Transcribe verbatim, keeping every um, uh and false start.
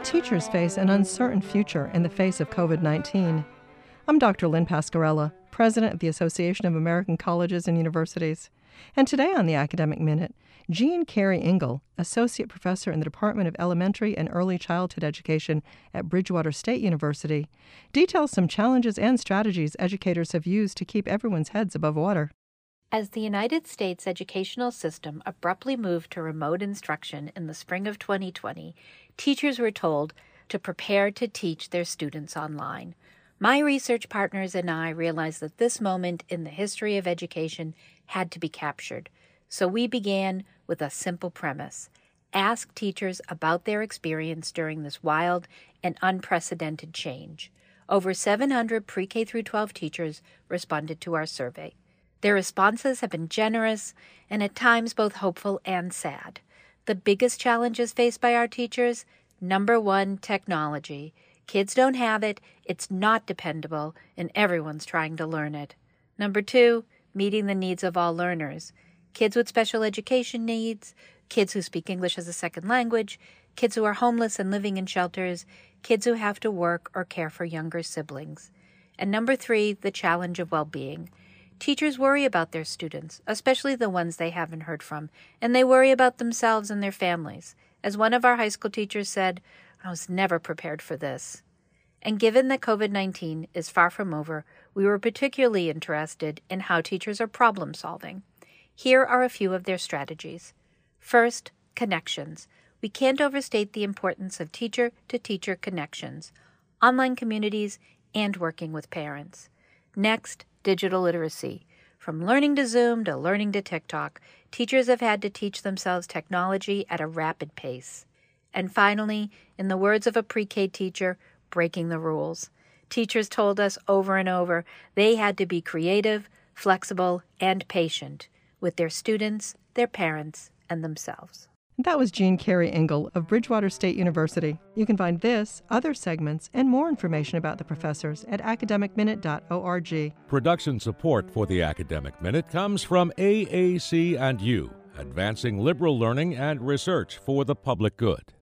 teachers face an uncertain future in the face of COVID nineteen. I'm Doctor Lynn Pascarella, President of the Association of American Colleges and Universities. And today on the Academic Minute, Jean Carey Engel, Associate Professor in the Department of Elementary and Early Childhood Education at Bridgewater State University, details some challenges and strategies educators have used to keep everyone's heads above water. As the United States educational system abruptly moved to remote instruction in the spring of twenty twenty, teachers were told to prepare to teach their students online. My research partners and I realized that this moment in the history of education had to be captured. So we began with a simple premise: ask teachers about their experience during this wild and unprecedented change. Over seven hundred pre-K through twelve teachers responded to our survey. Their responses have been generous and at times both hopeful and sad. The biggest challenges faced by our teachers: number one, technology. Kids don't have it, it's not dependable, and everyone's trying to learn it. Number two, meeting the needs of all learners. Kids with special education needs, kids who speak English as a second language, kids who are homeless and living in shelters, kids who have to work or care for younger siblings. And number three, the challenge of well-being. Teachers worry about their students, especially the ones they haven't heard from, and they worry about themselves and their families. As one of our high school teachers said, "I was never prepared for this." And given that COVID nineteen is far from over, we were particularly interested in how teachers are problem solving. Here are a few of their strategies. First, connections. We can't overstate the importance of teacher-to-teacher connections, online communities, and working with parents. Next, digital literacy. From learning to Zoom to learning to TikTok, teachers have had to teach themselves technology at a rapid pace. And finally, in the words of a pre-K teacher, breaking the rules. Teachers told us over and over they had to be creative, flexible, and patient with their students, their parents, and themselves. That was Jean Carey Engel of Bridgewater State University. You can find this, other segments, and more information about the professors at academic minute dot org. Production support for the Academic Minute comes from A A C and U, advancing liberal learning and research for the public good.